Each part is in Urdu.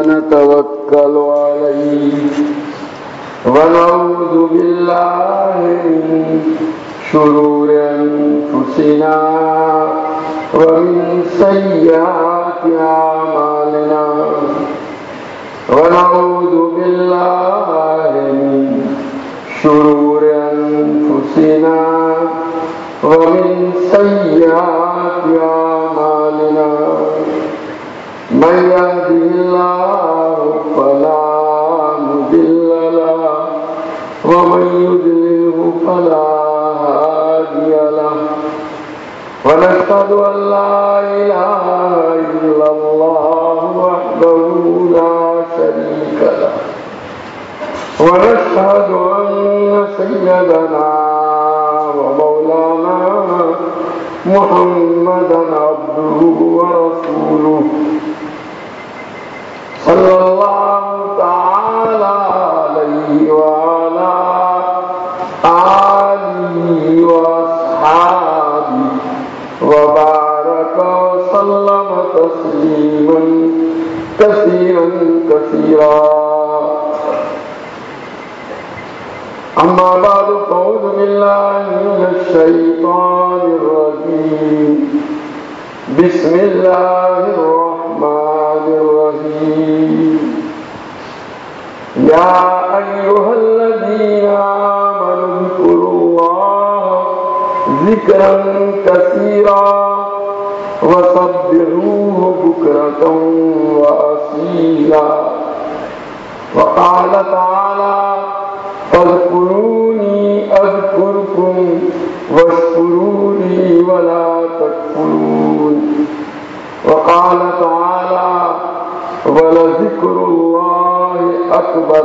ونتوكل عليه ونعوذ بالله من شرور أنفسنا ومن سيئات أعمالنا ونعوذ بالله من شرور أنفسنا ومن سيئات أعمالنا من يهده الله فلا مضل له ومن يضلله فلا هادي له ونشهد أن لا إله إلا الله وحده لا شريك له ونشهد أن سيدنا ومولانا محمدا عبده ورسوله صلى الله تعالى عليه وعلى آله وأصحابه وبارك وسلم تسليما كثيرا كثيرا. أما بعد فأعوذ بالله من الشيطان الرجيم. بسم الله الرحمن الرحيم. يا أيها الذين آمنوا اذكروا الله ذكرا كثيرا وسبحوه بكرة وأصيلا. وقال تعالى فاذكروني أذكركم واشكروا لي ولا تكفرون. وقال تعالى ولذكر الله أكبر.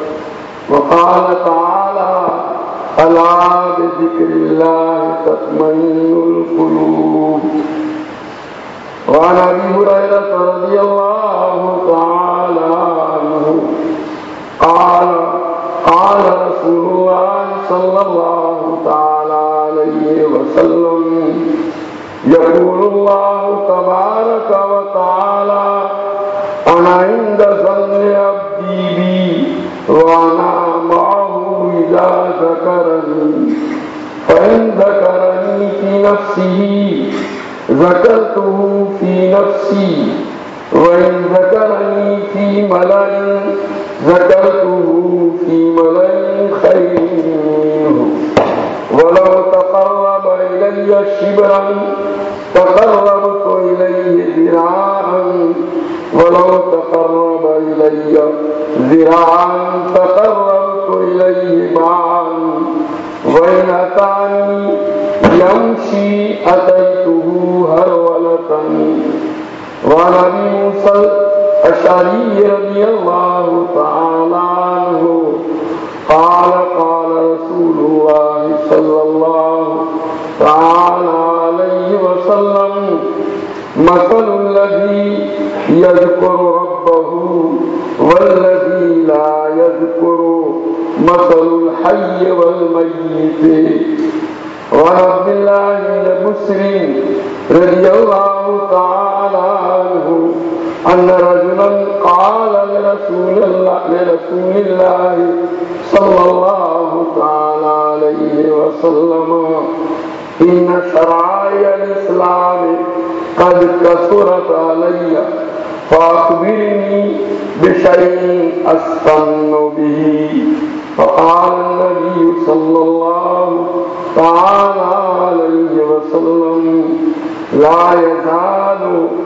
وقال تعالى ألا بذكر الله تطمئن القلوب. وعن أبي هريرة رضي الله تعالى عنه قال قال رسول الله صلى الله تعالى عليه وسلم يقول الله تبارك وتعالى أنا عند ظن عبدي بي وأنا معه إذا ذكرني فإن ذكرني في نفسه ذكرته في نفسي وإن ذكرني في ملأ ذكرته في ملأ خير منه. ولو تقرب إلي شبرا تقربت إليه ذراعا ولو تقرب إلي ذراعا تقربت إليه باعا وإن أتاني يمشي أتيته هرولة. وعن أبي موسى الأشعري رضي الله تعالى عنه قال قال رسول الله صلى الله تعالى عليه وسلم مثل الذي يذكر ربه والذي لا يذكر مثل الحي والميت. وعن عبد الله بن مسلم رضي الله تعالى عنه أن رجلا قال لرسول الله صلى الله تعالى عليه وسلم إن شرائع الإسلام قد كثرت علي فأخبرني بشيء أستن به. فقال النبي صلى الله تعالى عليه وسلم لا يزال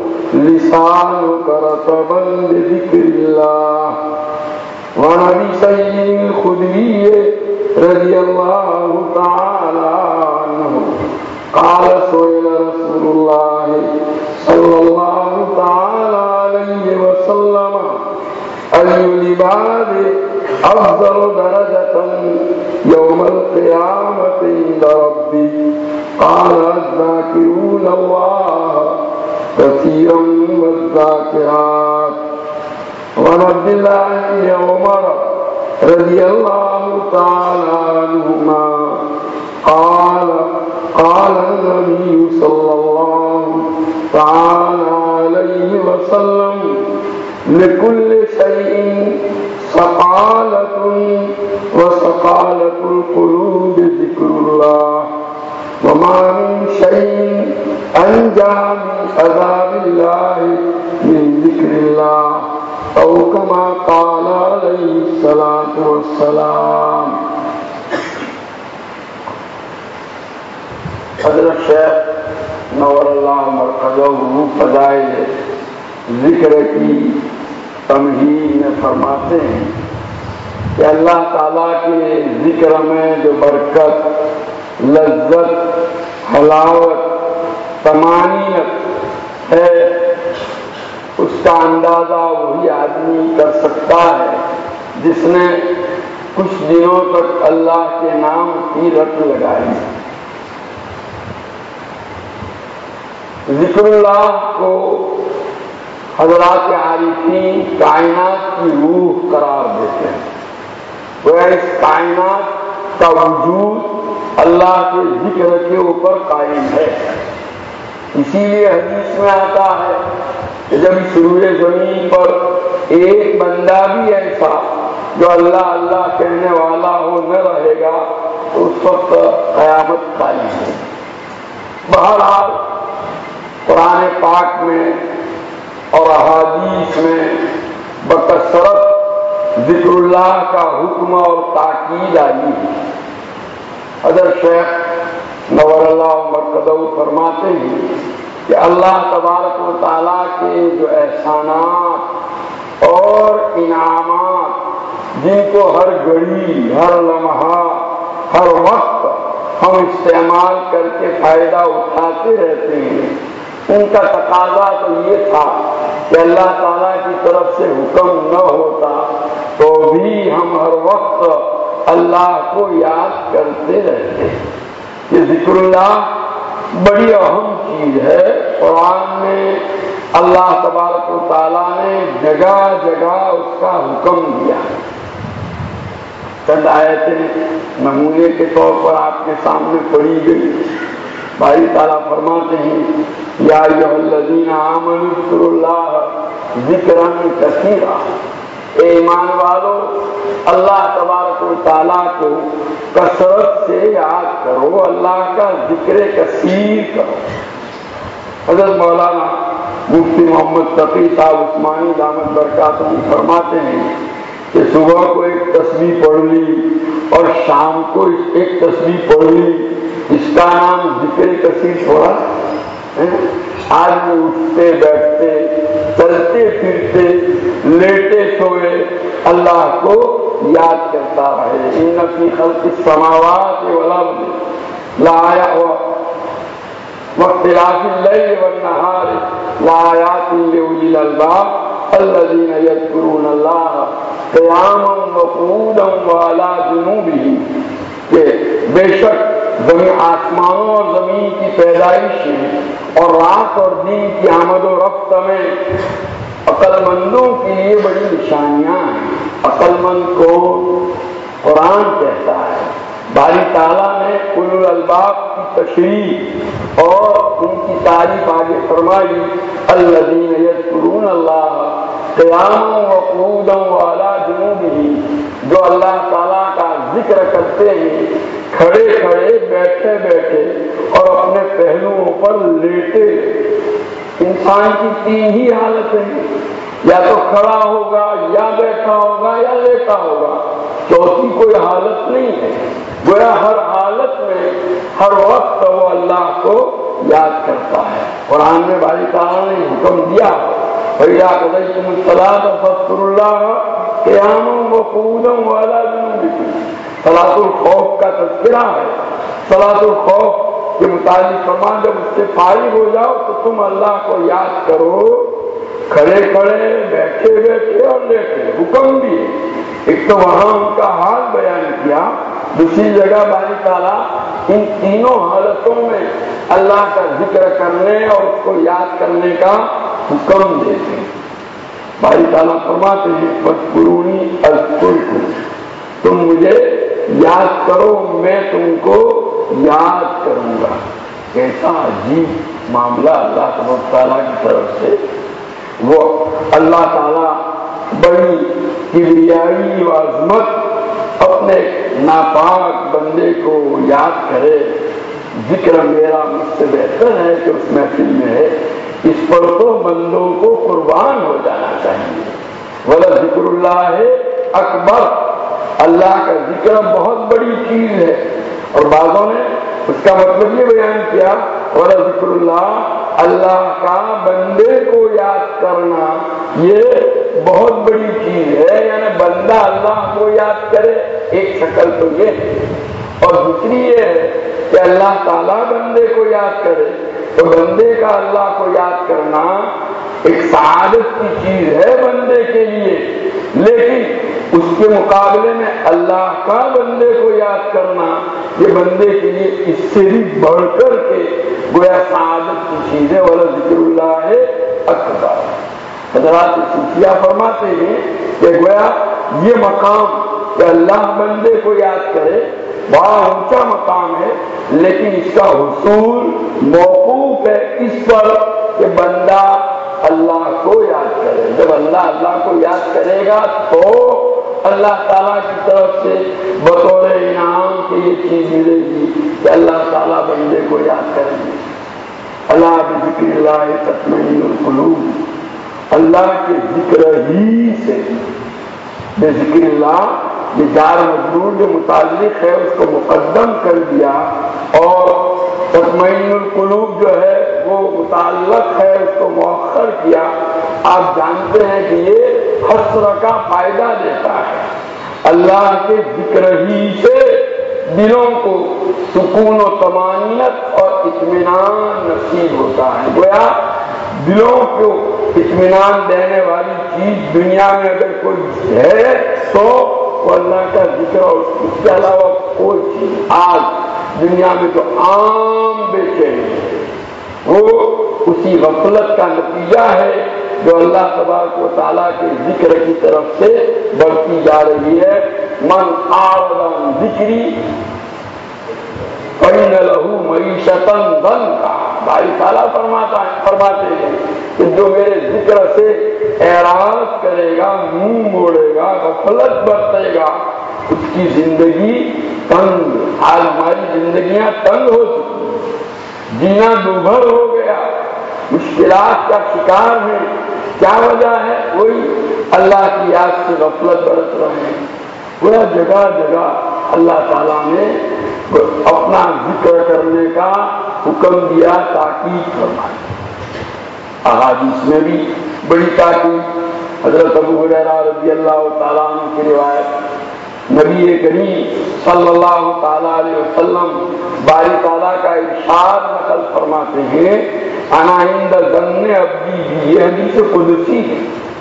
لسانك رطبا بذكر الله. وعن أبي سعيد الخدري رضي الله تعالى عنه قال سئل رسول الله صلى الله تعالى عليه وسلم أي العباد أفضل درجة يوم القيامة عند ربي؟ قال الذاكرون الله كثيرا والذاكرات. وعن عبد الله بن عمر رضي الله تعالى عنهما قال قال النبي صلى الله تعالى عليه وسلم لکل شیء ثقالۃ وثقالۃ القلوب ذکر اللہ وما من شیء انجا من عذاب اللہ من ذکر اللہ او کما قال علیہ الصلاۃ والسلام۔ حضرت شیخ نور اللہ مرکزہ فضائل ذکر کی تمہید میں فرماتے ہیں کہ اللہ تعالیٰ کے ذکر میں جو برکت، لذت، حلاوت، طمانینت ہے، اس کا اندازہ وہی آدمی کر سکتا ہے جس نے کچھ دنوں تک اللہ کے نام کی رٹ لگائی۔ ذکر اللہ کو حضرات عارفین کائنات کی روح قرار دیتے ہیں۔ وہ اس کائنات کا وجود اللہ کے ذکر کے اوپر قائم ہے۔ اسی لیے حدیث میں آتا ہے کہ جب اس روئے زمین پر ایک بندہ بھی ایسا جو اللہ اللہ کہنے والا ہو نہ رہے گا تو اس وقت قیامت قائم ہے۔ بہرحال قرآن پاک میں اور احادیث میں بکثرت ذکر اللہ کا حکم اور تاکید آئی ہے۔ حضرت شیخ نور اللہ مرکزہ فرماتے ہیں کہ اللہ تبارک و تعالیٰ کے جو احسانات اور انعامات جن کو ہر گھڑی، ہر لمحہ، ہر وقت ہم استعمال کر کے فائدہ اٹھاتے رہتے ہیں، ان کا تقاضا تو یہ تھا کہ اللہ تعالیٰ کی طرف سے حکم نہ ہوتا تو بھی ہم ہر وقت اللہ کو یاد کرتے رہتے۔ یہ ذکر اللہ بڑی اہم چیز ہے۔ قرآن میں اللہ تبارک و تعالیٰ نے جگہ جگہ اس کا حکم دیا۔ چند آیتیں نمونے کے طور پر آپ کے سامنے پڑھی گئی۔ باری تعالیٰ فرماتے ہیں یا ایھا الذین آمنوا اذکروا اللہ ذکرا کثیرا، اے ایمان والو اللہ تبارک و تعالیٰ کو کثرت سے یاد کرو، اللہ کا ذکر کثیر کرو۔ حضرت مولانا مفتی محمد تقی صاحب عثمانی دامت برکاتہم فرماتے ہیں کہ صبح کو ایک تسبیح پڑھ لی اور شام کو ایک تسبیح پڑھ لی، اس کا نام ذکر کثیر چھوڑا۔ آدمی اٹھتے بیٹھتے، چلتے پھرتے، لیٹے سوئے اللہ کو یاد کرتا رہے۔ ان فی خلق السماوات والارض لآیات واختلاف اللیل والنہار لآیات لأولی الالباب الذین یذکرون اللہ قیاما وقعودا وعلی جنوبہم، کہ بے شک زمین، آسمانوں اور زمین کی پیدائش اور رات اور دن کی آمد و رفت میں عقل مندوں کے لیے بڑی نشانیاں ہیں۔ عقل مند کو قرآن کہتا ہے۔ باری تعالیٰ نے اولو الالباب کی تشریح اور ان کی تعریف آگے فرمائی، الذین یذکرون اللہ قیاما وقعودا وعلی جنوبہم، جو اللہ تعالیٰ کا ذکر کرتے ہیں کھڑے کھڑے، بیٹھے بیٹھے اور اپنے پہلوؤں پر لیٹے۔ انسان کی تین ہی حالتیں ہیں، یا تو کھڑا ہوگا، یا بیٹھا ہوگا، یا لیٹا ہوگا، چوتھی کوئی حالت نہیں ہے۔ گویا ہر حالت میں ہر وقت وہ اللہ کو یاد کرتا ہے۔ قرآن میں باری تعالیٰ نے حکم دیا فَإِذَا قَضَيْتُمُ الصَّلَاةَ فَاذْكُرُوا اللَّهَ قِيَامًا وَقُعُودًا وَعَلَىٰ جُنُوبِكُمْ۔ صلاۃ الخوف کا تذکرہ ہے۔ صلاۃ الخوف کے متعلق فرمان جب اس سے فارغ ہو جاؤ تو تم اللہ کو یاد کرو، کھڑے کھڑے، بیٹھے بیٹھے اور لیٹے۔ حکم بھی ہے۔ ایک تو وہاں ان کا حال بیان کیا، دوسری جگہ باری تعالیٰ ان تینوں حالتوں میں اللہ کا ذکر کرنے اور اس کو یاد کرنے کا حکم دیتے ہیں۔ باری تعالیٰ فرماتے ہیں فاذکرونی اذکرکم، تم مجھے یاد کرو میں تم کو یاد کروں گا۔ کیسا عجیب معاملہ اللہ تعالیٰ کی طرف سے۔ وہ اللہ تعالیٰ کبریائی و عظمت اپنے ناپاک بندے کو یاد کرے، ذکر میرا مجھ سے بہتر ہے کہ اس محفل میں ہے، اس پر تو بندوں کو قربان ہو جانا چاہیے۔ ولا ذکر اللہ اکبر، اللہ کا ذکر بہت بڑی چیز ہے، اور بعضوں نے اس کا مطلب یہ بیان کیا ولا ذکر اللہ، اللہ کا بندے کو یاد کرنا یہ بہت بڑی چیز ہے، یعنی بندہ اللہ کو یاد کرے، ایک شکل تو یہ ہے، اور دوسری یہ ہے کہ اللہ تعالیٰ بندے کو یاد کرے، تو بندے کا اللہ کو یاد کرنا ایک سعادت کی چیز ہے بندے کے لیے، لیکن اس کے مقابلے میں اللہ کا بندے کو یاد کرنا یہ بندے کے لیے اس سے بھی بڑھ کر کے گویا سعادت کی چیز ہے۔ ولا ذکر اللہ اکبر، حضرات صوفیہ فرماتے ہیں کہ گویا یہ مقام کہ اللہ بندے کو یاد کرے بڑا اونچا مقام ہے، لیکن اس کا حصول موقوف ہے اس پر کہ بندہ اللہ کو یاد کرے۔ جب اللہ کو یاد کرے گا تو اللہ تعالیٰ کی طرف سے بطور انعام کہ یہ چیز ملے گی کہ اللہ تعالیٰ بندے کو یاد کریں گے۔ اللہ بذکر اللہ تطمئن القلوب، اللہ کے ذکر ہی سے، بے ذکر اللہ یہ جار مجرور جو متعلق ہے اس کو مقدم کر دیا، اور تطمئن القلوب جو ہے وہ متعلق ہے اس کو مؤخر کیا۔ آپ جانتے ہیں کہ یہ حسر کا فائدہ دیتا ہے، اللہ کے ذکر ہی سے دلوں کو سکون و طمانینت اور اطمینان نصیب ہوتا ہے۔ گویا دلوں کو اطمینان دینے والی چیز دنیا میں اگر کوئی ہے تو وہ اللہ کا ذکر، اور اس کے علاوہ کوئی چیز آج دنیا میں تو عام بے چینی ہے، وہ اسی غفلت کا نتیجہ ہے جو اللہ تبارک و تعالیٰ کے ذکر کی طرف سے بڑھتی جا رہی ہے۔ من اعرض عن ذکری فإن له معیشۃ ضنکا، بھائی تعالیٰ فرماتے ہیں کہ جو میرے ذکر سے اعراض کرے گا، منہ موڑے گا، غفلت برتے گا، اس کی زندگی تنگ۔ آج ہماری زندگیاں تنگ ہو چکی، جینا دوبھر ہو گیا، مشکلات کا شکار ہے۔ کیا وجہ ہے؟ وہی اللہ کی یاد سے غفلت برت رہے ہیں۔ وہ جگہ جگہ اللہ تعالیٰ نے اپنا ذکر کرنے کا حکم دیا، تاکید فرمائی۔ احادیث میں بھی بڑی تاکید، حضرت ابو ہریرہ رضی اللہ تعالیٰ عنہ کی روایت، نبی کریم صلی اللہ تعالیٰ علیہ وسلم باری تعالیٰ کا ارشاد نقل فرماتے ہیں، انا عند ظن عبدی بھی، یہ حدیث قدسی ہے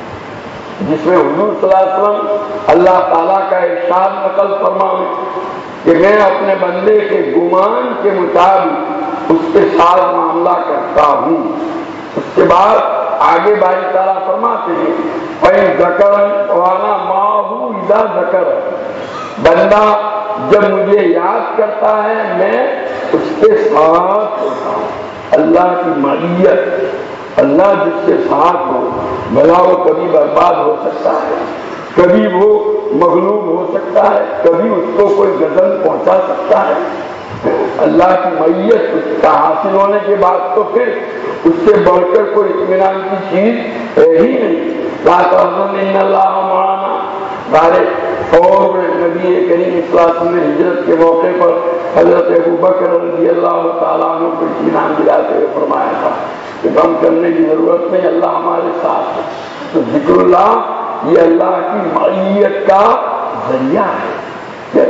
جس میں حضور صلی اللہ علیہ وسلم اللہ تعالیٰ کا ارشاد نقل فرمائے کہ میں اپنے بندے کے گمان کے مطابق اس کے ساتھ معاملہ کرتا ہوں۔ اس کے بعد آگے باری تعالیٰ فرماتے ہیں فَإِن ذَكَرَنِ وَأَنَا مَعَهُ إِذَا ذَكَرَنِ، بندہ جب مجھے یاد کرتا ہے میں اس کے ساتھ ہوتا ہوں۔ اللہ کی معیت، اللہ جس کے ساتھ ہو، بھلا وہ کبھی برباد ہو سکتا ہے، کبھی وہ مغلوب ہو سکتا ہے، کبھی اس کو کوئی غضب پہنچا سکتا ہے۔ اللہ کی معیت اس کا حاصل ہونے کے بعد تو پھر اس سے بڑھ کر کوئی اطمینان کی چیز ہے ہی نہیں۔ لا تحزن ان اللہ معنا، بارے اور نبی کریم صلی اللہ علیہ وسلم نے ہجرت کے موقع پر حضرت ابو بکر رضی اللہ تعالیٰ عنہ کو اطمینان دلاتے ہوئے فرمایا تھا کہ غم کرنے کی ضرورت نہیں، اللہ ہمارے ساتھ ہے۔ تو ذکر اللہ یہ اللہ کی معیت کا ذریعہ ہے۔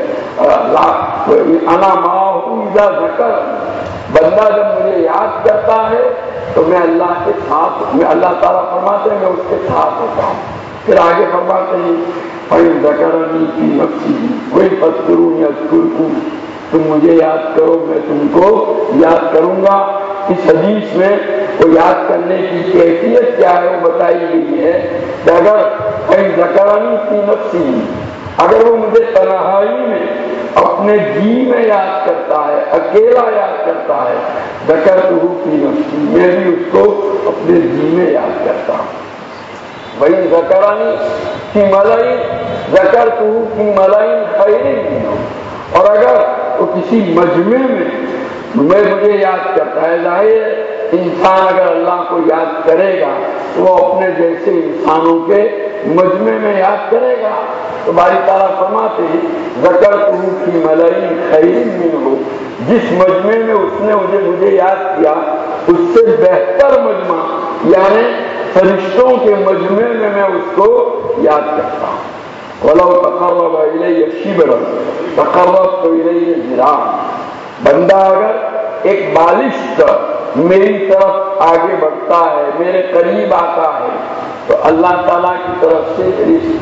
انا معه اذا ذکر، بندہ جب مجھے یاد کرتا ہے تو میں اللہ کے ساتھ، میں اللہ تعالیٰ فرماتے ہیں میں اس کے ساتھ ہوتا ہوں۔ پھر آگے فرماتے ہیں فَإِن ذَكَرَنِي فِي نَفْسِهِ وَإِذْ أَذْكُرُكُمْ، تم مجھے یاد کرو میں تم کو یاد کروں گا۔ اس حدیث میں وہ یاد کرنے کی کیفیت کیا ہے وہ بتائی گئی ہے کہ اگر فَإِن ذَكَرَنِي فِي نَفْسِهِ، اگر وہ مجھے تنہائی میں اپنے جی میں یاد کرتا ہے، اکیلا یاد کرتا ہے، ذکرتہ فی نفسی، میں بھی اس کو اپنے جی میں یاد کرتا ہوں۔ وہی ذکرانی فی ملئ ذکرتہ فی ملئ خیر منہ، اور اگر وہ کسی مجمع میں مجھے یاد کرتا ہے، ظاہر ہے انسان اگر اللہ کو یاد کرے گا تو وہ اپنے جیسے انسانوں کے مجمع میں یاد کرے گا، تو باری تعالیٰ فرماتے ہیں ذکرتہ فی ملئ خیر منہ، جس مجمع میں اس نے مجھے یاد کیا اس سے بہتر مجمع یعنی فرشتوں کے مجمع میں میں اس کو یاد کرتا ہوں۔ وَلَوْ تَقَرَّبَ إِلَيَّ شِبْرًا تَقَرَّبْتُ إِلَيْهِ ذِرَاعًا، بندہ اگر ایک بالش تک میری طرف آگے بڑھتا ہے، میرے قریب آتا ہے، تو اللہ تعالیٰ کی طرف سے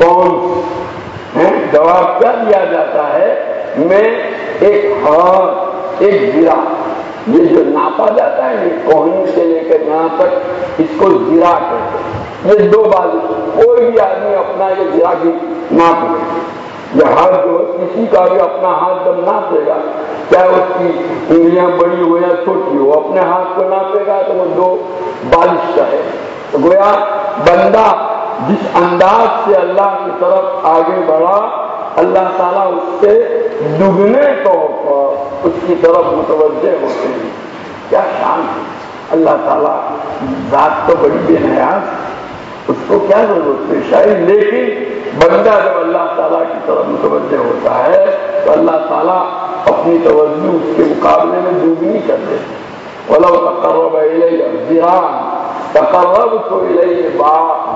رسپانس جواب کیا دیا جاتا ہے؟ میں ایک ہاتھ ایک ذراع، یہ جو ناپا جاتا ہے یہ کوہنی سے لے کر یہاں تک اس کو ذراع کہتے ہیں، یہ دو بازو، کوئی بھی آدمی اپنا یہ ذراع کی ناپ لے، یہ ہاتھ جو کسی کا بھی اپنا ہاتھ جب ناپ لے گا، چاہے اس کی انگلیاں بڑی ہو یا چھوٹی ہو، اپنے ہاتھ کو ناپے گا تو وہ دو بالش کا ہے۔ تو گویا بندہ جس انداز سے اللہ کی طرف آگے بڑھا، اللہ تعالیٰ اس سے دگنے طور پر اس کی طرف متوجہ ہوتے ہیں۔ کیا شان ہے اللہ تعالیٰ، ذات تو بڑی بے نیاز، اس کو کیا ضرورت ہے شاید، لیکن بندہ جب اللہ تعالیٰ کی طرف متوجہ ہوتا ہے تو اللہ تعالیٰ اپنی توجہ اس کے مقابلے میں دگنی کر دیتے۔ وَلَوْ تَقَرَّبَ إِلَيَّ ذِرَاعًا تَقَرَّبْتُ إِلَيْهِ بَاعًا،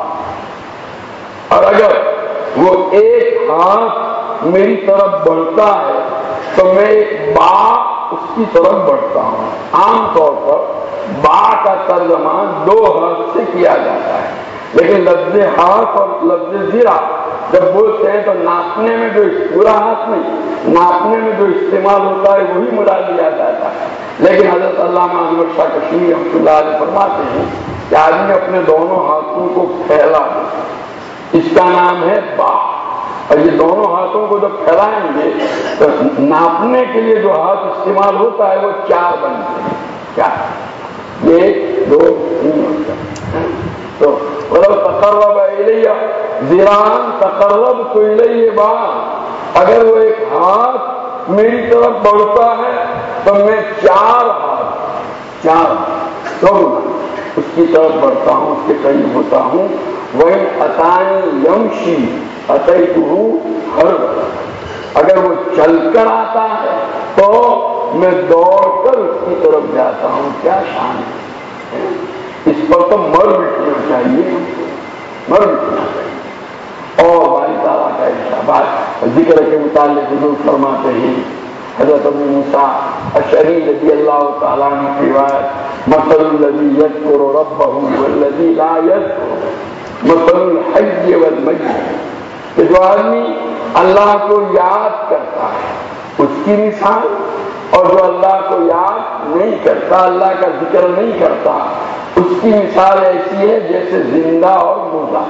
اور اگر وہ ایک ہاتھ میری طرف بڑھتا ہے تو میں ایک باع اس کی طرف بڑھتا ہوں۔ عام طور پر باع کا ترجمہ دو ہاتھ سے کیا جاتا ہے، لیکن لفظ ہاتھ اور لفظ ذراع جب بولتے ہیں تو ناپنے میں جو پورا ہاتھ نہیں، ناپنے میں جو استعمال ہوتا ہے وہی مراد لیا جاتا ہے۔ لیکن حضرت علامہ انور شاہ کشمیری رحمۃ اللہ علیہ فرماتے ہیں کہ آدمی اپنے دونوں ہاتھوں کو پھیلا دے، اس کا نام ہے باع، اور یہ دونوں ہاتھوں کو جب پھیلائیں گے تو ناپنے کے لیے جو ہاتھ استعمال ہوتا ہے وہ چار بنتے ہیں، کیا ایک دو تین ہوتا ہے۔ تو وَلَوْ تَقَرَّبَ إِلَيَّ ذِرَاعًا تَقَرَّبْتُ إِلَيْهِ بَاعًا، اگر وہ ایک ہاتھ میری طرف بڑھتا ہے تو میں چار دو اس کی طرف بڑھتا ہوں، اس کے قریب ہوتا ہوں۔ وَإِنْ أَتَانِي يَمْشِي أَتَيْتُهُ هَرْوَلًا، اگر وہ چل کر آتا ہے تو میں دوڑ کر اس کی طرف جاتا ہوں۔ کیا شان ہے، اس پر تو مر مٹنا چاہیے، مر مٹنا چاہیے۔ اور باری تعالیٰ کا ارشاد ذکر کے متعلق حضور فرماتے ہیں، حضرت ابو موسیٰ اشعری رضی اللہ تعالیٰ عنہ کی روایت، مثل الذی یذکر ربہ والذی لا یذکر مثل الحی والمیت، کہ جو آدمی اللہ کو یاد کرتا ہے اس کی مثال، اور جو اللہ کو یاد نہیں کرتا، اللہ کا ذکر نہیں کرتا، اس کی مثال ایسی ہے جیسے زندہ اور مردہ۔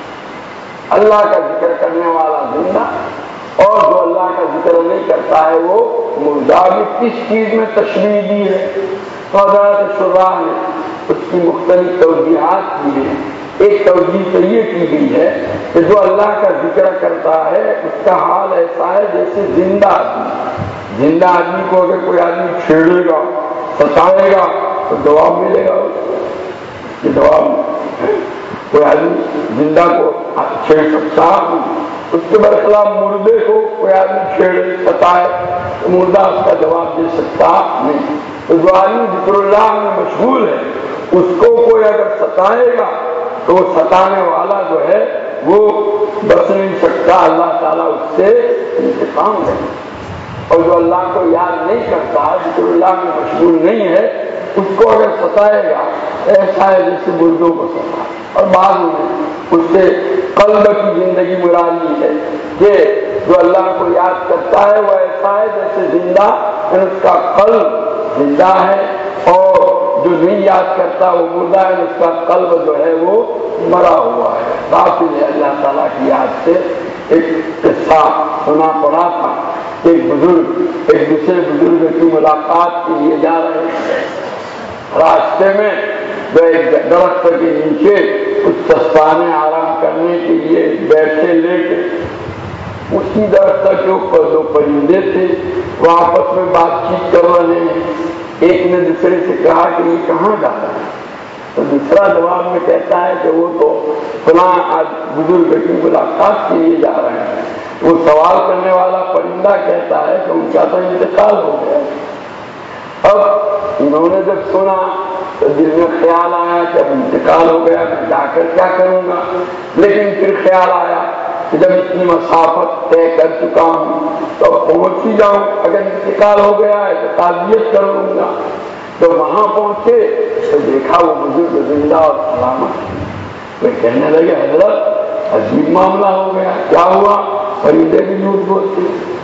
اللہ کا ذکر کرنے والا زندہ، اور جو اللہ کا ذکر نہیں کرتا ہے وہ مردہ۔ بھی کس چیز میں تشریح دی ہے؟ حضرت شراح نے اس کی مختلف توجیحات کی ہیں۔ ایک توجیہ تو یہ کی گئی ہے کہ جو اللہ کا ذکر کرتا ہے اس کا حال ایسا ہے جیسے زندہ آدمی، زندہ آدمی کو اگر کوئی آدمی چھیڑے گا، ستائے گا تو جواب ملے گا، اس کے جواب میں کوئی آدمی زندہ کو چھیڑ سکتا نہیں، اس کے برخلاف مردے کو کوئی آدمی چھیڑے ستائے تو مردہ اس کا جواب دے سکتا نہیں۔ تو جو آدمی ذکر اللہ میں مشغول ہے اس کو کوئی اگر ستائے گا تو وہ ستانے والا جو ہے وہ بچ نہیں سکتا، اللہ تعالیٰ اس سے انتقام لے۔ اور جو اللہ کو یاد نہیں کرتا، ذکر اللہ میں مشغول نہیں ہے، اس کو اگر ستائے گا ایسا ہے جیسے مردوں کو ستائے۔ اور بعض میں اس سے قلب کی زندگی مرادی ہے کہ جو اللہ کو یاد کرتا ہے وہ ایسا ہے جیسے زندہ، یعنی اس کا قلب زندہ ہے، اور جو نہیں یاد کرتا وہ مردہ ہے، اس کا قلب جو ہے وہ مرا ہوا ہے۔ کافی ہے اللہ تعالیٰ کی یاد سے۔ ایک قصہ سنا پڑا تھا، ایک بزرگ ایک دوسرے بزرگ کی ملاقات کے لیے جا رہے تھے، راستے میں جو ایک درخت کے نیچے کچھ سستانے آرام کرنے کے لیے بیٹھے لیٹے، اسی درخت کے اوپر دو پرندے تھے، وہ آپس میں بات چیت کر رہے ہیں۔ ایک نے دوسرے سے کہا کہ یہ کہاں جاتا ہے؟ تو دوسرا جواب میں کہتا ہے کہ وہ تو فلاں آج بزرگ کی ملاقات کے لیے جا رہے ہیں۔ وہ سوال کرنے والا پرندہ کہتا ہے کہ ان کا تو انتقال ہو گیا۔ اب انہوں نے جب سنا تو دل میں خیال آیا کہ اب انتقال ہو گیا، میں جا کر کیا کروں گا؟ لیکن پھر خیال آیا کہ جب اتنی مسافت طے کر چکا ہوں تو اب پہنچ ہی جاؤں، اگر انتقال ہو گیا ہے تو تعزیت کر لوں گا۔ تو وہاں پہنچے تو دیکھا وہ بزرگ زندہ اور سلامت۔ وہ کہنے لگے حضرت عجیب معاملہ ہو گیا، کیا ہوا؟ پرندے بھی جھوٹ بولتے۔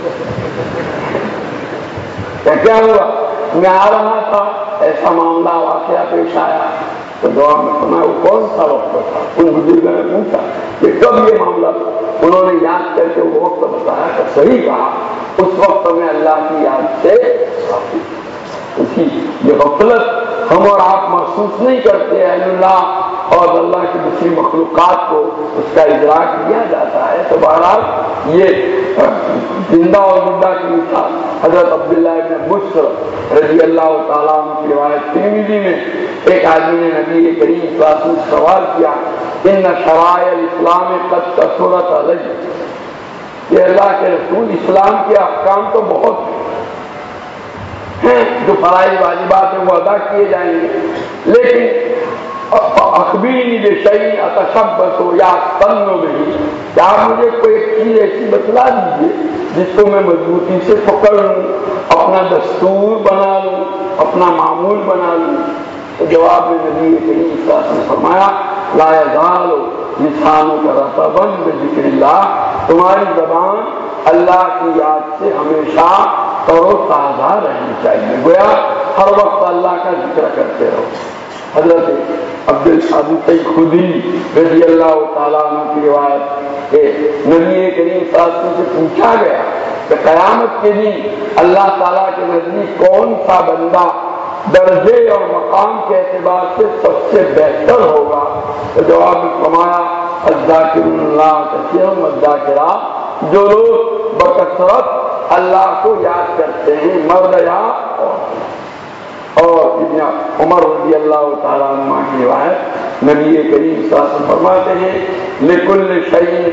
کیا ہوا؟ میں آ رہا تھا، ایسا معاملہ واقعہ پیش آیا۔ تو دعا میں سنا وہ کون سا وقت تھا؟ ان بزرگوں نے پوچھا کہ کب یہ معاملہ تھا؟ انہوں نے یاد کر کے وہ وقت بتایا کہ صحیح کہا، اس وقت میں اللہ کی یاد سے اسی یہ غفلت ہم اور آپ محسوس نہیں کرتے، اہل اللہ اور اللہ کی دوسری مخلوقات کو اس کا ادراک دیا جاتا ہے۔ تو بہرحال یہ زندہ اور مردہ کی مثال حضرت عبداللہ ابن بشر رضی اللہ تعالیٰ عنہ کی روایت ترمذی میں، ایک آدمی نے نبی کریم صلی اللہ علیہ وسلم سے سوال کیا، ان شرائع الاسلام قد کثرت علیہ، کہ اللہ کے رسول اسلام کے احکام تو بہت ہیں، جو فرائض واجبات ہیں وہ ادا کیے جائیں گے، لیکن اخبرنی بشیء اتشبث یا استن به، کیا مجھے کوئی ایک چیز ایسی بتلا دیجیے جس کو میں مضبوطی سے پکڑ لوں، اپنا دستور بنا لوں، اپنا معمول بنا لوں۔ تو جواب میں نبی کریم صلی اللہ علیہ وسلم نے فرمایا، لا یزال لسانک رطبا بذکر اللہ، تمہاری زبان اللہ کی یاد سے ہمیشہ تر و تازہ رہنی چاہیے، گویا ہر وقت اللہ کا ذکر کرتے رہو۔ حضرت ابو سعید خدری رضی اللہ تعالیٰ عنہ کی روایت کہ نبی کریم صلی اللہ علیہ وسلم سے پوچھا گیا کہ قیامت کے دن اللہ تعالیٰ کے نزدیک کون سا بندہ درجے اور مقام کے اعتبار سے سب سے بہتر ہوگا؟ تو جواب میں فرمایا، الذاکرون اللہ کثیرا والذاکرات، جو لوگ بکثرت اللہ کو یاد کرتے ہیں، مرد یا اور ابن عمر رضی اللہ تعالیٰ عنہ کی روایت، نبی کریم صلی اللہ علیہ وسلم فرماتے ہیں، لکل شیء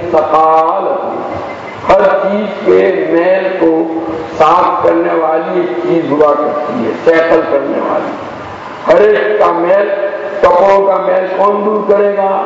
ثقالۃ، ہر چیز کے میل کو صاف کرنے والی ایک چیز ہوا کرتی ہے، سیٹل کرنے والی۔ ہر ایک کا میل، کپڑوں کا میل کون دور کرے گا؟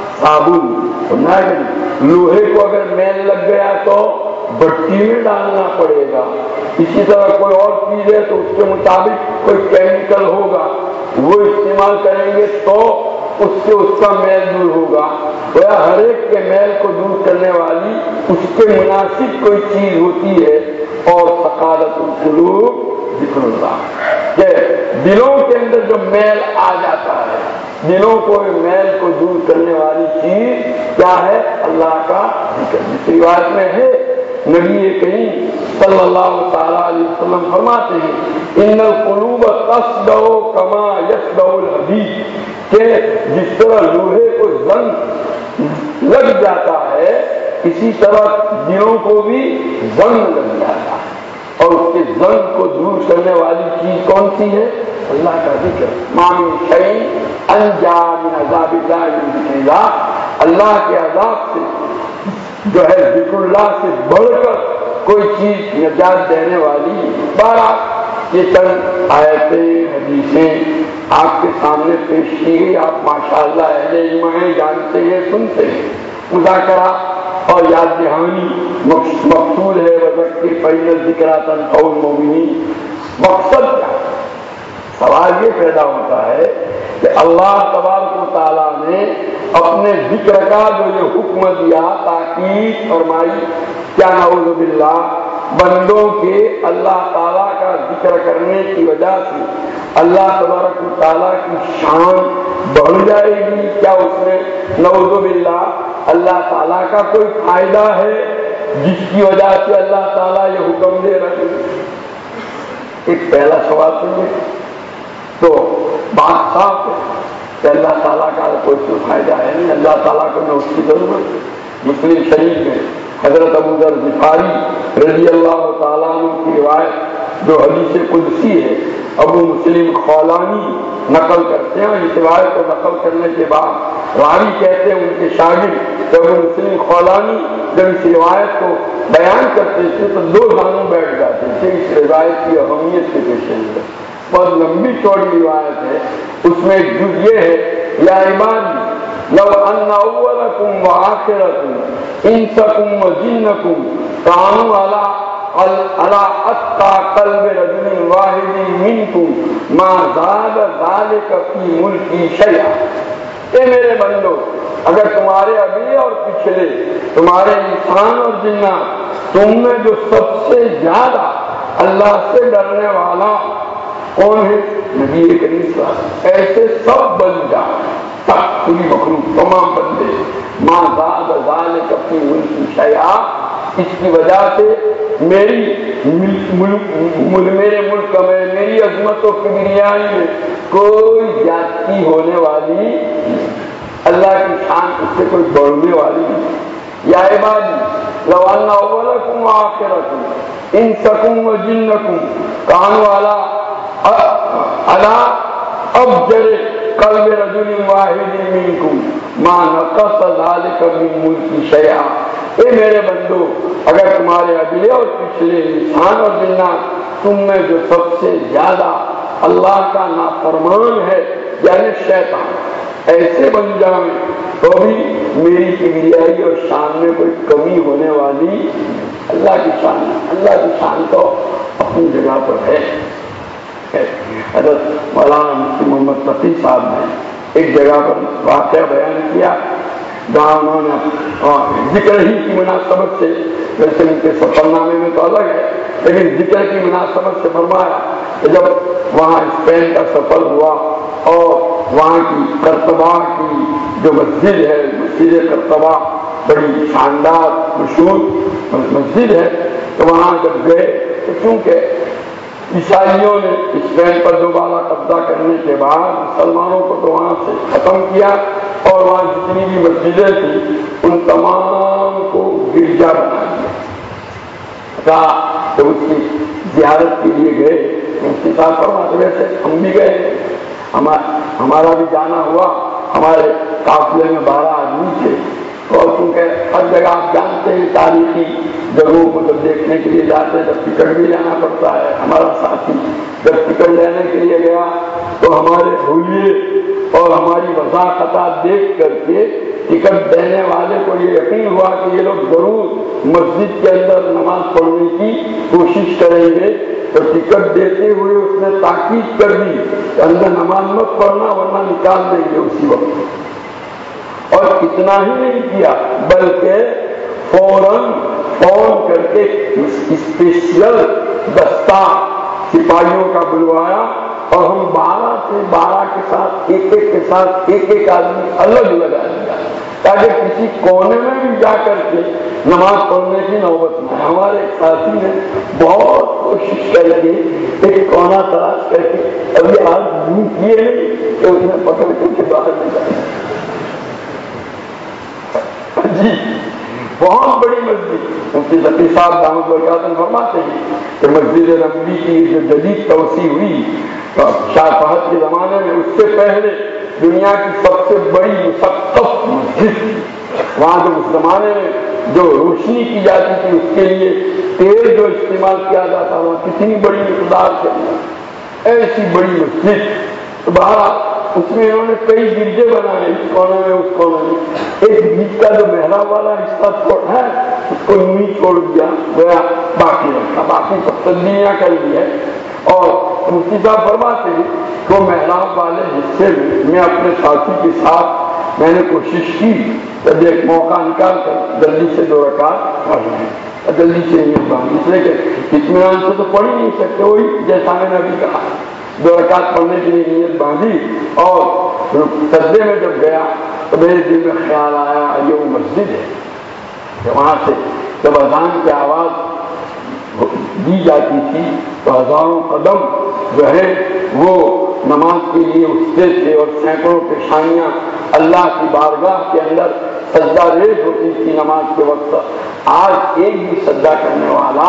صابن۔ لوہے کو اگر میل لگ گیا تو بھٹی میں ڈالنا پڑے گا، اسی طرح کوئی اور چیز ہے تو اس کے مطابق کوئی کیمیکل ہوگا، وہ استعمال کریں گے تو اس سے اس کا میل دور ہوگا۔ ہر ایک کے میل کو دور کرنے والی اس کے مناسب کوئی چیز ہوتی ہے، اور ثقالۃ القلوب ذکر اللہ، کہ دلوں کے اندر جو میل آ جاتا ہے، دلوں کو میل کو دور کرنے والی چیز کیا ہے؟ اللہ کا ذکر۔ جس روایت میں ہے، نبی کریم صلی اللہ تعالیٰ علیہ وسلم فرماتے ہیں، ان القلوب تصدع کما یصدع الحدید، کہ جس طرح لوہے کو زنگ لگ جاتا ہے اسی طرح دلوں کو بھی زنگ لگ جاتا ہے، اور اس کے زنگ کو دور کرنے والی چیز کون سی ہے؟ اللہ کا ذکر۔ ما من شیء انجا من عذاب اللہ من ذکر اللہ، اللہ کے عذاب سے جو ہے ذکر اللہ سے بڑھ کر کوئی چیز نجات دینے والی۔ بارہ یہ چند آیتیں حدیثیں آپ کے سامنے پیش کی گئی، آپ ماشاءاللہ اہل علم ہیں، جانتے ہیں، سنتے ہیں۔ مذاکرہ اور یاد دہانی مقصود ہے، وذکر فإن الذکریٰ تنفع المؤمنین۔ مقصد کیا؟ سوال یہ پیدا ہوتا ہے کہ اللہ تبارک و تعالیٰ نے اپنے ذکر کا جو یہ حکم دیا، تاکید فرمائی، کیا نعوذ باللہ بندوں کے اللہ تعالیٰ کا ذکر کرنے کی وجہ سے اللہ تبارک و تعالیٰ کی شان بڑھ جائے گی؟ کیا اس میں نعوذ باللہ اللہ تعالیٰ کا کوئی فائدہ ہے جس کی وجہ سے اللہ تعالیٰ یہ حکم دے رہے ہیں؟ ایک پہلا سوال سنیے تو بات صاف ہے کہ اللہ تعالیٰ کا کوئی فائدہ ہے نہیں، اللہ تعالیٰ کو نہ اس کی ضرورت ہے۔ مسلم شریف میں حضرت ابو ذر غفاری رضی اللہ تعالیٰ عنہ کی روایت جو حدیث قدسی ہے، ابو مسلم خولانی نقل کرتے ہیں۔ اس روایت کو نقل کرنے کے بعد راوی کہتے ہیں ان کے شاگرد ابو مسلم خولانی جب اس روایت کو بیان کرتے تھے تو دو دھانوں بیٹھ جاتے تھے اس روایت کی اہمیت کے پیش نظر۔ بہت لمبی چوڑی روایت ہے، اس میں ایک جز یہ ہے، یا عبادی لو ان اولکم وآخرکم انسکم وجنکم کانوا علی اتقى قلب رجل واحد منکم ما زاد ذلک فی ملکی شیئا۔ اے میرے بندو، اگر تمہارے اگلے اور پچھلے، تمہارے انسان اور جنات، تم میں جو سب سے زیادہ اللہ سے ڈرنے والا کون ہے؟ نبی کریم صلی اللہ علیہ وسلم۔ ایسے سب بن جائیں، سب پوری مخلوق تمام بندے، ما زاد ذلک فی ملکی شیئا، اس کی وجہ سے میرے ملک میں، میری عظمت و کبریائی میں کوئی زیادتی ہونے والی، اللہ کی شان اس سے کوئی بڑھنے والی نہیں۔ یا عبادی لو ان اولکم وآخرکم انسکم وجنکم کانوا علی افجر قلب رجل واحد منکم ما نقص ذلک من ملکی شیئا۔ اے میرے بندو، اگر تمہارے اگلے اور پچھلے انسان اور جنات، تم میں جو سب سے زیادہ اللہ کا نافرمان ہے یعنی شیطان، ایسے بن جائیں تو بھی میری کبریائی اور شان میں کوئی کمی ہونے والی اللہ کی شان تو اپنی جگہ پر ہے۔ حضرت مولانا مفتی محمد تقی صاحب نے ایک جگہ پر واقعہ بیان کیا جہاں انہوں نے ذکر ہی کی مناسبت سے، ویسے ان کے سفر نامے میں تو الگ ہے لیکن ذکر کی مناسبت سے فرمایا کہ جب وہاں اسپین کا سفر ہوا اور وہاں کی قرطبہ کی جو مسجد ہے، مسجد قرطبہ بڑی شاندار مشہور مسجد ہے، تو وہاں جب گئے تو چونکہ عیسائیوں نے اسپین پر دوبارہ قبضہ کرنے کے بعد مسلمانوں کو تو وہاں سے ختم کیا اور وہاں جتنی بھی مسجدیں تھیں ان تمام کو گرجا بنا دیا۔ جب اس کی زیارت کے لیے گئے مفتی صاحب فرماتے ویسے ہم بھی گئے، ہمارا بھی جانا ہوا، ہمارے قافلے میں 12 آدمی تھے، اور کیونکہ ہر جگہ آپ جانتے ہیں تاریخی جگہوں کو جب دیکھنے کے لیے جاتے ہیں تب ٹکٹ بھی لینا پڑتا ہے۔ ہمارا ساتھی جب ٹکٹ لینے کے لیے گیا تو ہمارے ہولیے اور ہماری وضاحت دیکھ کر کے ٹکٹ دینے والے کو یہ یقین ہوا کہ یہ لوگ ضرور مسجد کے اندر نماز پڑھنے کی کوشش کریں گے، تو ٹکٹ دیتے ہوئے اس نے تاکید کر دی کہ اندر نماز مت پڑھنا ورنہ نکال دیں گے اسی وقت۔ اور اتنا ہی نہیں کیا بلکہ فوراً فون کر کے اسپیشل دستہ سپاہیوں کا بلوایا اور ہم 12 سے 12 کے ساتھ ایک آدمی الگ لگا دیا تاکہ کسی کونے میں بھی جا کر کے نماز پڑھنے کی نوبت نہ آئے۔ ہمارے ایک ساتھی نے بہت کوشش کر کے ایک کونا تلاش کر کے ابھی آج یوں کیے نہیں کہ اس نے پکڑ کے باہر نکالا۔ جی بہت بڑی مسجد، مفتی تقی صاحب دامت برکاتہ فرماتے ہیں کہ مسجد نبوی کی جو جدید توسیع ہوئی شاہ فہد کے زمانے میں، اس سے پہلے دنیا کی سب سے بڑی مسقف مسجد تھی۔ وہاں جو اس زمانے میں جو روشنی کی جاتی تھی اس کے لیے تیل جو استعمال کیا جاتا وہاں کتنی بڑی مقدار کے اندر ایسی بڑی مسجد، تو باہر اس میں انہوں نے کئی گرجے بنائے، اس کونے میں اس کونے میں۔ ایک بیچ کا جو محراب والا حصہ ہے اس کو یوں ہی چھوڑ دیا گیا، باقی رکھا، باقی سب تبدیلیاں کر لی ہے۔ اور مفتی صاحب فرماتے ہیں کہ وہ محراب والے حصے میں اپنے ساتھی کے ساتھ میں نے کوشش کی جب ایک موقع نکال کر جلدی سے 2 رکعت پڑھ لیں، جلدی سے نہیں باندھ، اس لیے کہ اطمینان سے تو پڑھ ہی نہیں سکتے، وہی جیسا میں نے ابھی کہا 2 رکعت پڑھنے کی نیت باندھی اور سجدے میں جب گیا تو میرے دل میں خیال آیا یہ وہ مسجد ہے کہ وہاں سے جب اذان کی آواز دی جاتی تھی تو ہزاروں قدم جو ہے وہ نماز کے لیے اٹھتے تھے اور سینکڑوں پیشانیاں اللہ کی بارگاہ کے اندر سجدہ ریز ہوتی تھی نماز کے وقت. آج ایک بھی سجدہ کرنے والا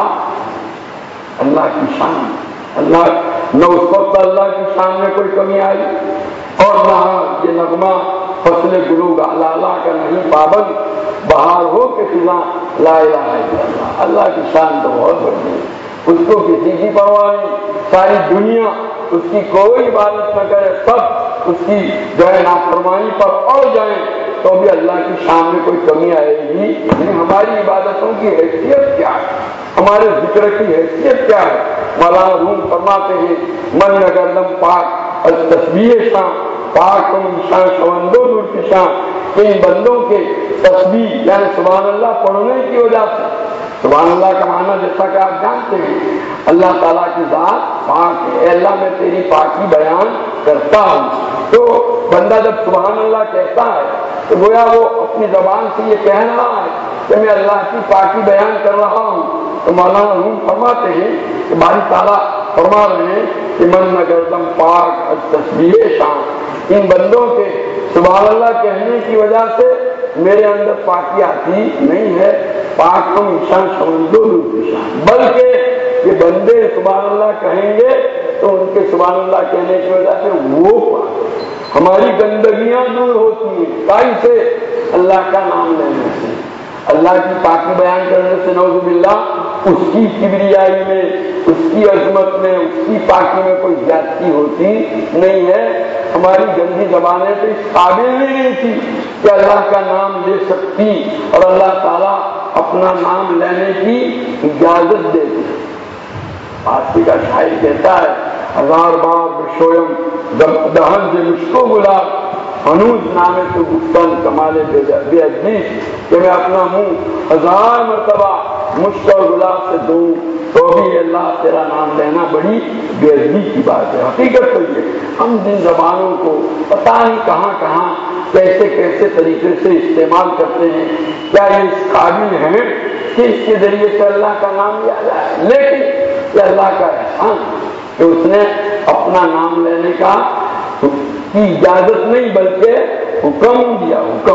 اللہ کی شان، اللہ نہ اس وقت اللہ کی شان میں کوئی کمی آئی اور نہ یہ نغمہ فصل گلو گالا کا نہیں پابند بہار ہو کے فضا لا الہ الا اللہ. اللہ کی شان تو بہت بڑی ہے، اس کو کسی کی پرواہ نہیں. ساری دنیا اس کی کوئی عبادت نہ کرے، سب اس کی جو ہے نافرمانی پر اڑ جائیں تو بھی اللہ کی شان میں کوئی کمی آئے گی. لیکن ہماری عبادتوں کی حیثیت کیا ہے، ہمارے ذکر کی حیثیت کیا ہے؟ مولانا روم فرماتے ہیں من نگردم پاک اور تسبیح شاں پاک تم شاں شوندو دور کی شان. ان بندوں کے تسبیح یعنی سبحان اللہ پڑھنے کی وجہ سے، سبحان اللہ کا معنی جیسا کہ آپ جانتے ہیں اللہ تعالیٰ کی ذات پاک ہے. اے اللہ میں تیری پاکی بیان کرتا ہوں. تو بندہ جب سبحان اللہ کہتا ہے تو گویا وہ اپنی زبان سے یہ کہہ رہا ہے کہ میں اللہ کی پاکی بیان کر رہا ہوں. تو مولانا روم فرماتے ہیں کہ باری تعالیٰ فرما رہے ہیں کہ من نگردم پاک اور تسبیح شان. ان بندوں کے سبحان اللہ کہنے کی وجہ سے میرے اندر پاکی آتی نہیں ہے. پاک ہم شان شمندو شان، بلکہ یہ بندے سبحان اللہ کہیں گے تو ان کے سبحان اللہ کہنے کی وجہ سے وہ پاک، ہماری گندگیاں دور ہوتی ہیں. کائی سے؟ اللہ کا نام لینے سے، اللہ کی پاکی بیان کرنے سے. نعوذ باللہ اس کی کبریائی میں، اس کی عظمت میں، اس کی پاکی میں کوئی زیادتی ہوتی نہیں ہے. ہماری گندی زبانیں تو اس قابل بھی نہیں تھی کہ اللہ کا نام لے سکتی اور اللہ تعالیٰ اپنا نام لینے کی اجازت دیتی. فارسی کا شاعر کہتا ہے ہزار بار بشویم دہن سے مشکو گلاب ہنوز نامے تو گفتن کمالے بے عزیز، کہ میں اپنا منہ ہزار مرتبہ مشک اور گلاب سے دوں تو بھی اللہ تیرا نام لینا بڑی بے عزتی کی بات ہے. حقیقت تو یہ ہم جن زبانوں کو پتہ نہیں کہاں کہاں کیسے کیسے طریقے سے استعمال کرتے ہیں، کیا یہ اس قابل ہیں کہ اس کے ذریعے سے اللہ کا نام لیا جائے؟ لیکن یہ اللہ کا احسان کہ اس نے اپنا نام لینے کا کی اجازت نہیں بلکہ حکم دیا. حکم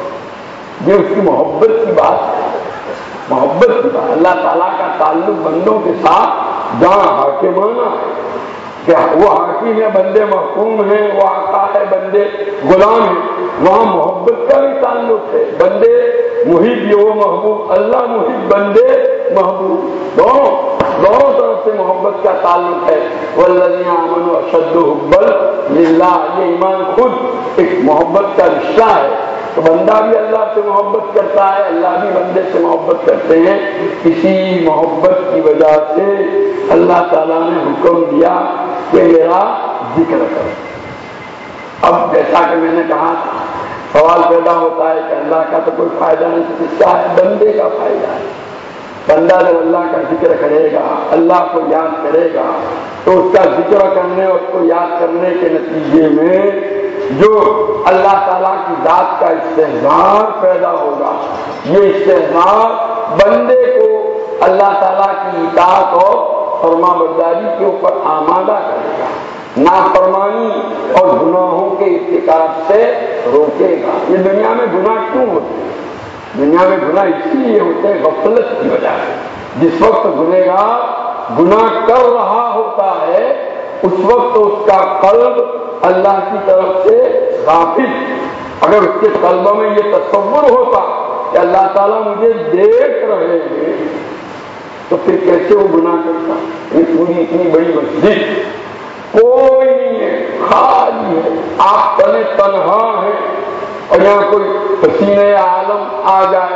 یہ اس کی محبت کی بات ہے، محبت کی بات. اللہ تعالیٰ کا تعلق بندوں کے ساتھ جہاں حاکمانہ ہے کہ وہ حاکم ہے بندے محکوم ہیں، وہ آقا ہے بندے غلام ہیں، وہاں محبت کا بھی تعلق ہے. بندے محب یہ وہ محبوب، اللہ محب بندے محبوب، دونوں طرف سے محبت کا تعلق ہے. والذین آمنوا اشد حبا للہ، یہ ایمان خود ایک محبت کا رشتہ ہے. تو بندہ بھی اللہ سے محبت کرتا ہے، اللہ بھی بندے سے محبت کرتے ہیں. اسی محبت کی وجہ سے اللہ تعالیٰ نے حکم دیا کہ میرا ذکر کرو. اب جیسا کہ میں نے کہا تھا سوال پیدا ہوتا ہے کہ اللہ کا تو کوئی فائدہ نہیں، کس کا ہے؟ بندے کا فائدہ ہے. بندہ جب اللہ کا ذکر کرے گا، اللہ کو یاد کرے گا تو اس کا ذکر کرنے اور اس کو یاد کرنے کے نتیجے میں جو اللہ تعالیٰ کی ذات کا استحضار پیدا ہوگا، یہ استحضار بندے کو اللہ تعالیٰ کی اطاعت اور فرما برداری کے اوپر آمادہ کرے گا، نافرمانی اور گناہوں کے ارتکاب سے روکے گا. یہ دنیا میں گناہ کیوں ہوتے ہیں؟ دنیا میں گناہ اس لیے ہوتے ہیں غفلت کی وجہ سے. جس وقت گنہگار گناہ کر رہا ہوتا ہے اس وقت اس کا قلب اللہ کی طرف سے غافل. اگر اس کے قلب میں یہ تصور ہوتا کہ اللہ تعالیٰ مجھے دیکھ رہے ہیں تو پھر کیسے وہ گناہ کرتا؟ یہ پوری اتنی بڑی مسجد کوئی نہیں ہے، خالی ہے، آپ تنہا ہیں اور یہاں کوئی حسین عالم آ جائے،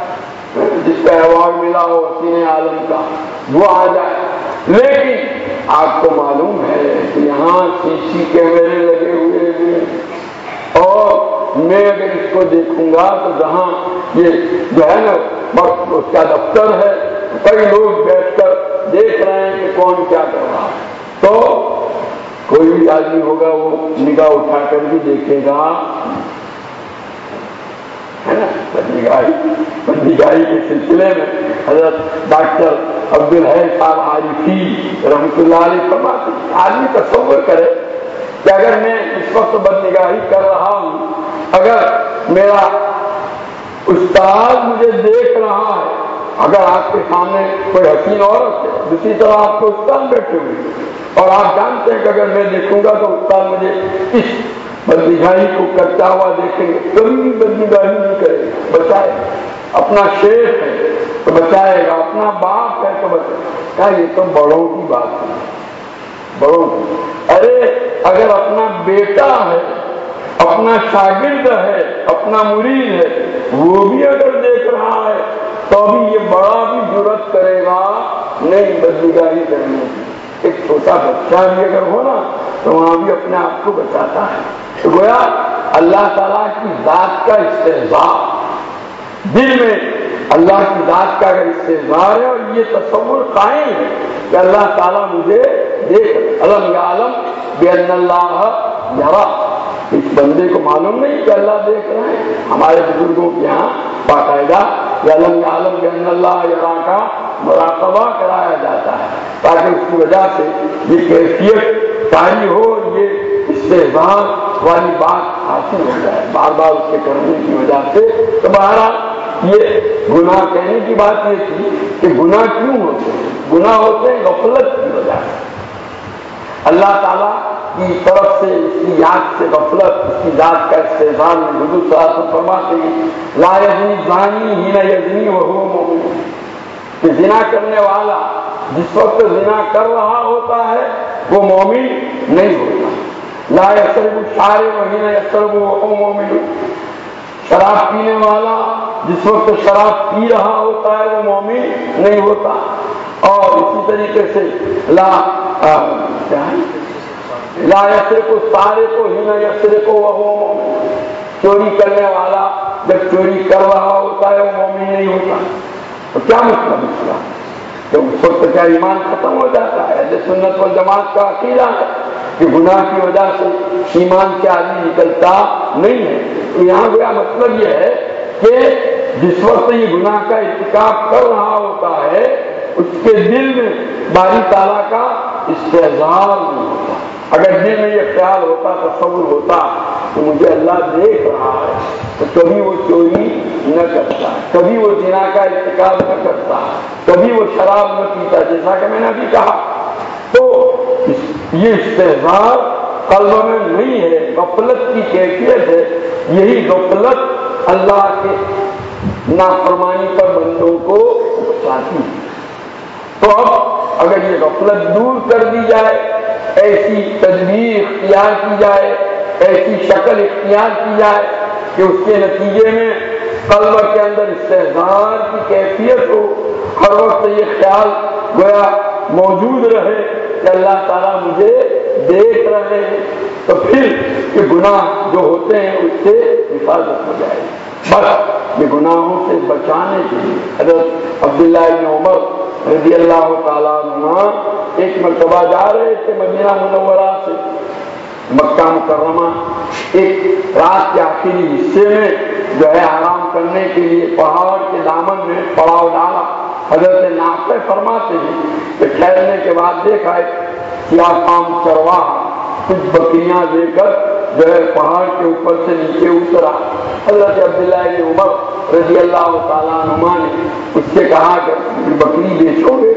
جس کا ایوارڈ ملا ہو حسین عالم کا، وہ آ جائے. لیکن آپ کو معلوم ہے کہ یہاں CC کیمرے لگے ہوئے ہیں اور میں اگر اس کو دیکھوں گا تو جہاں یہ جو ہے نا اس کا دفتر ہے، کئی لوگ بیٹھ کر دیکھ رہے ہیں کہ کون کیا کر رہا ہے. تو کوئی بھی آدمی ہوگا وہ نگاہ اٹھا کر بھی دیکھے گا، ہے نا. بندگاہی کے سلسلے میں حضرت ڈاکٹر عبدالحی صاحب عارفی رحمۃ اللہ علیہ فرماتے ہیں آدمی تصور کرے کہ اگر میں اس وقت بدنگاہی کر رہا ہوں، اگر میرا استاد مجھے دیکھ رہا ہے، اگر آپ کے سامنے کوئی حسین عورت ہے، دوسری طرف آپ کو استاد بیٹھے ہوئے، اور آپ جانتے ہیں کہ اگر میں دیکھوں گا تو استاد مجھے اس بدنگاہی کو کرتا ہوا دیکھیں گے، کبھی بھی بدنگاہی نہیں کرے گا، بچائے گا۔ اپنا شیخ ہے تو بچائے گا، اپنا باپ ہے تو بچائے گا۔ یہ تو بڑوں کی بات ہے، بڑوں کی۔ ارے اگر اپنا بیٹا ہے، اپنا شاگرد ہے، اپنا مرید ہے، وہ بھی اگر دیکھ رہا ہے تو بھی یہ بڑا بھی جرأت کرے گا نہیں بدنگاہی کرنے کی۔ ایک چھوٹا بچہ بھی اگر ہو نا تو وہاں بھی اپنے آپ کو بچاتا ہے۔ تو گویا اللہ تعالیٰ کی ذات کا استحضار، دل میں اللہ کی ذات کا اگر استحضار ہے اور یہ تصور قائم ہے کہ اللہ تعالیٰ مجھے دیکھ، علم یعلم بأن اللہ یرا، اس بندے کو معلوم نہیں کہ اللہ دیکھ رہے ہیں۔ ہمارے بزرگوں کے یہاں باقاعدہ علم یعلم بأن اللہ یرا کا مراقبہ کرایا جاتا ہے تاکہ اس کی وجہ سے یہ کیفیت طاری ہو، یہ استحضار والی بات حاصل ہو جائے بار بار اس کے کرنے کی وجہ سے۔ تو بہرحال یہ گناہ کہنے کی بات یہ تھی کہ گناہ کیوں ہوتے ہیں؟ گناہ ہوتے ہیں غفلت کی وجہ سے، اللہ تعالیٰ کی طرف سے اس کی یاد سے غفلت، اس کی ذات کا استحضار میں حضور صلی اللہ علیہ وسلم فرماتے ہیں لا یزنی زانی حین یزنی وہو مؤمن، کہ زنا کرنے والا جس وقت زنا کر رہا ہوتا ہے وہ مومن نہیں ہوتا۔ لا یشرب الشارب حین یشرب وہو مومن، شراب پینے والا جس وقت شراب پی رہا ہوتا ہے وہ مومن نہیں ہوتا۔ اور اسی طریقے سے لا یسرق السارق حین یسرق وہو مومن، چوری کرنے والا جب چوری کر رہا ہوتا ہے وہ مومن نہیں ہوتا۔ تو کیا مطلب اس کا؟ کہ اس وقت کیا ایمان ختم ہو جاتا ہے؟ اہل سنت والجماعت کا عقیدہ ہے کہ گناہ کی وجہ سے ایمان سے آدمی نکلتا نہیں ہے۔ تو یہاں گویا مطلب یہ ہے کہ جس وقت یہ گناہ کا ارتکاب کر رہا ہوتا ہے اس کے دل میں باری تعالیٰ کا استحضار نہیں ہوتا۔ اگر دل میں یہ خیال ہوتا، تصور ہوتا کہ مجھے اللہ دیکھ رہا ہے تو کبھی وہ چوری نہ کرتا، کبھی وہ زنا کا ارتکاب نہ کرتا، کبھی وہ شراب نہ پیتا، جیسا کہ میں نے ابھی کہا۔ تو یہ استحضار قلب میں نہیں ہے، غفلت کی کیفیت ہے۔ یہی غفلت اللہ کے نافرمانی پر بندوں کو اکساتی ہے۔ تو اب اگر یہ غفلت دور کر دی جائے، ایسی تدبیر اختیار کی جائے، ایسی شکل اختیار کی جائے کہ اس کے نتیجے میں قلب کے اندر استحضار کی کیفیت ہو، ہر وقت یہ خیال گویا موجود رہے کہ اللہ تعالیٰ مجھے دیکھ رہے ہیں، تو پھر یہ گناہ جو ہوتے ہیں اس سے حفاظت ہو جائے۔ بس یہ گناہوں سے بچانے کے لیے حضرت عبداللہ بن عمر رضی اللہ تعالیٰ عنہ ایک مرتبہ جا رہے تھے مدینہ منورہ سے مکہ مکرمہ، ایک رات کے آخری حصے میں جو ہے آرام کرنے کے لیے پہاڑ کے دامن میں پڑاؤ ڈالا۔ حضرت نافع فرماتے ہیں کہ ٹھہرنے کے بعد دیکھا ایک سیاہ فام چرواہا کچھ بکریاں لے کر جو ہے پہاڑ کے اوپر سے نیچے اترا۔ حضرت عبداللہ بن عمر رضی اللہ تعالیٰ عنہ نے اس سے کہا کہ بکری بیچو گے؟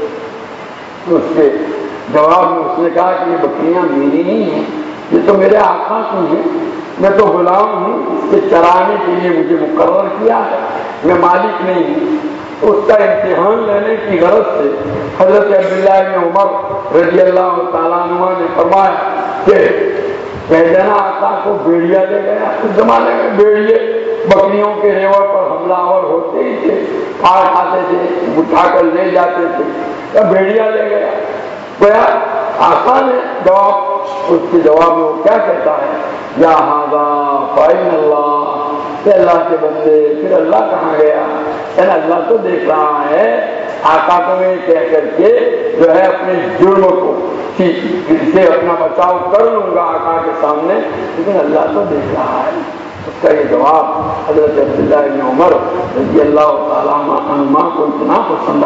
تو اس کے جواب میں اس نے کہا کہ یہ بکریاں میری نہیں ہیں، یہ تو میرے آقا کی ہیں، میں تو غلام ہوں، اس کے چرانے کے لیے مجھے مقرر کیا ہے، میں مالک نہیں ہوں۔ اس کا امتحان لینے کی غرض سے حضرت عبداللہ بن عمر رضی اللہ تعالیٰ عنہ نے فرمایا کہ دینا آقا کو بیڑیا لے گیا۔ اس زمانے میں بیڑیے بکریوں کے ریوڑ پر حملہ آور ہوتے ہی تھے، پھاڑ کھاتے تھے، اٹھا کر لے جاتے تھے، بیڑیا لے گیا۔ گویا آسان ہے جواب، اس کے جواب میں وہ کیا کہتا ہے، یا ہاذا فإن اللہ، کہ اللہ کے بندے پھر اللہ کہاں گیا؟ یعنی اللہ تو دیکھ رہا ہے۔ آقا کو میں کہہ کر کے جو ہے اپنے جرم کو سے اپنا بچاؤ کر لوں گا آقا کے سامنے، لیکن اللہ تو دیکھ رہا ہے۔ اس کا یہ جواب حضرت عبداللہ بن عمر رضی اللہ تعالیٰ عنہ کو اتنا پسند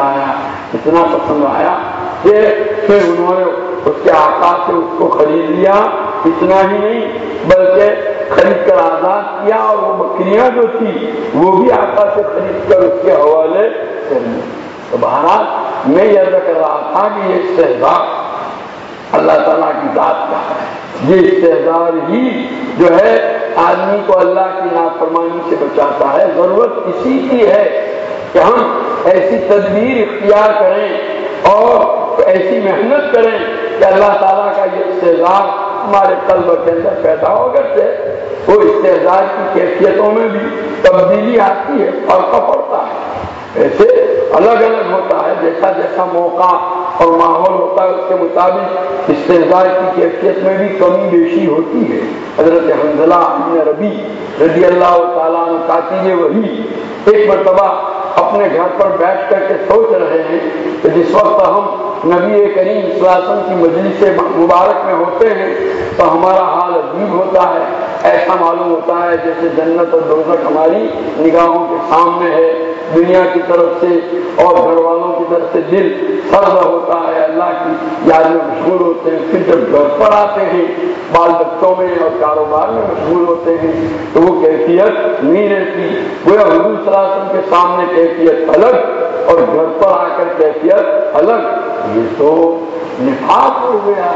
آیا کہ پھر انہوں نے اس کے آقا سے اس کو خرید لیا اتنا ہی نہیں بلکہ خرید کر آزاد کیا، اور وہ بکریاں جو تھی وہ بھی آقا سے خرید کر اس کے حوالے کر لی۔ تو بہرحال میں یہ عرض کر رہا تھا کہ یہ استحضار اللہ تعالیٰ کی ذات کا ہے، یہ استحضار ہی جو ہے آدمی کو اللہ کی نافرمانی سے بچاتا ہے۔ ضرورت اسی کی ہے کہ ہم ایسی تدبیر اختیار کریں اور ایسی محنت کریں کہ اللہ تعالیٰ کا یہ استحضار ہمارے قلب کے اندر پیدا ہو کرتے، وہ استحضار کی کیفیتوں میں بھی تبدیلی آتی ہے، فرق پڑتا ہے، ایسے الگ الگ ہوتا ہے، جیسا جیسا موقع اور ماحول ہوتا ہے اس کے مطابق استحضار کی کیفیت میں بھی کمی بیشی ہوتی ہے۔ حضرت حنظلہ بن ربیع رضی اللہ تعالیٰ عنہ کاتب وحی ایک مرتبہ اپنے گھر پر بیٹھ کر کے سوچ رہے ہیں کہ جس وقت ہم نبی کریم صلی اللہ علیہ وسلم کی مجلس مبارک میں ہوتے ہیں تو ہمارا حال عجیب ہوتا ہے، ایسا معلوم ہوتا ہے جیسے جنت اور دوزخ ہماری نگاہوں کے سامنے ہے، دنیا کی طرف سے اور گھر والوں کی طرف سے دل سرد ہوتا ہے، اللہ کی یاد میں مشغول ہوتے ہیں۔ پھر جب گھر پر آتے ہیں بال بچوں میں اور کاروبار میں مشغول ہوتے ہیں تو وہ کیفیت نہیں رہتی، گویا حضور صلی اللہ علیہ وسلم کے سامنے کیفیت الگ اور گھر پر آ کر کیفیت الگ۔ یہ تو نفاق ہو گیا،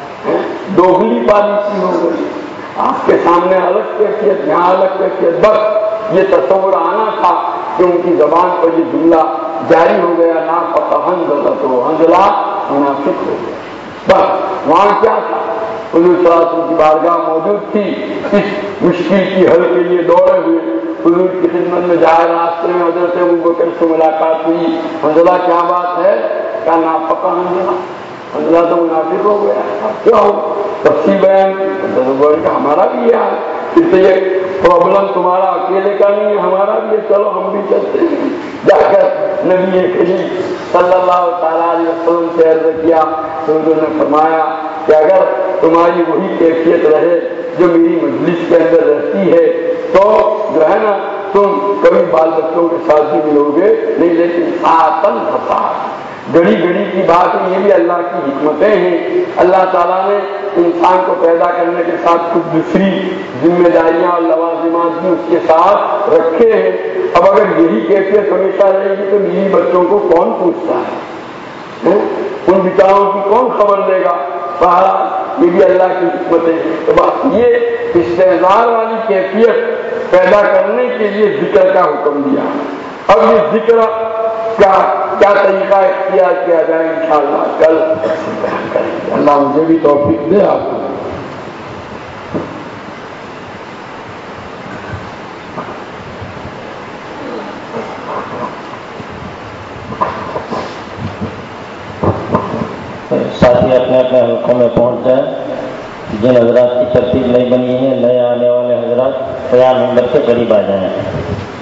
دوگلی پالیسی ہو گئی، آپ کے سامنے الگ کیفیت یہاں الگ کیفیت۔ بس یہ تصور آنا تھا کہ ان کی زبان پر یہ جملہ جاری ہو گیا، نا پتہ حنظلہ تو حنظلہ منافق ہو گیا۔ بس وہاں کیا تھا، حضور صلی اللہ علیہ وسلم کی بارگاہ موجود تھی، اس مشکل کی حل کے لیے دوڑے ہوئے حضور کی خدمت میں جائے، راستے میں حضرت ابوبکر سے ملاقات ہوئی، حنظلہ کیا بات ہے، کیا ناپکا حنظلہ تو منافق ہو گیا، کیا ہو تفصیل بیان، ہمارا بھی یہ ہے، پھر تو یہ پرابلم تمہارا اکیلے کا نہیں ہے، ہمارا بھی ہے، چلو ہم بھی چلتے ہیں۔ جا کر نبی کریم صلی اللہ تعالیٰ علیہ وسلم سے عرض کیا تو انہوں نے فرمایا کہ اگر تمہاری وہی کیفیت رہے جو میری مجلس کے اندر رہتی ہے تو جو ہے نا تم کبھی بال بچوں کے ساتھ بھی ملو گے نہیں، لیکن ساتن فساد، گھڑی گھڑی کی بات ہے، یہ بھی اللہ کی حکمتیں ہیں۔ اللہ تعالیٰ نے انسان کو پیدا کرنے کے ساتھ کچھ دوسری ذمہ داریاں اور لوازمات بھی اس کے ساتھ رکھے ہیں۔ اب اگر یہی کیفیت ہمیشہ رہے گی تو میری بچوں کو کون پوچھتا ہے، ان بیچاروں کی کون خبر لے گا؟ یہ بھی اللہ کی حکمتیں ہیں۔ تو بس یہ استحضار والی کیفیت پیدا کرنے کے لیے ذکر کا حکم دیا۔ اب یہ ذکر کا کیا طریقہ اختیار کیا جائے انشاءاللہ کل بیان کریں گے۔ اللہ مجھے بھی توفیق دے، آپ کو۔ ساتھی اپنے اپنے حلقوں میں پہنچ جائیں، جن حضرات کی ترتیب نہیں بنی ہے، نئے آنے والے حضرات قیام منبر کے قریب آ جائیں۔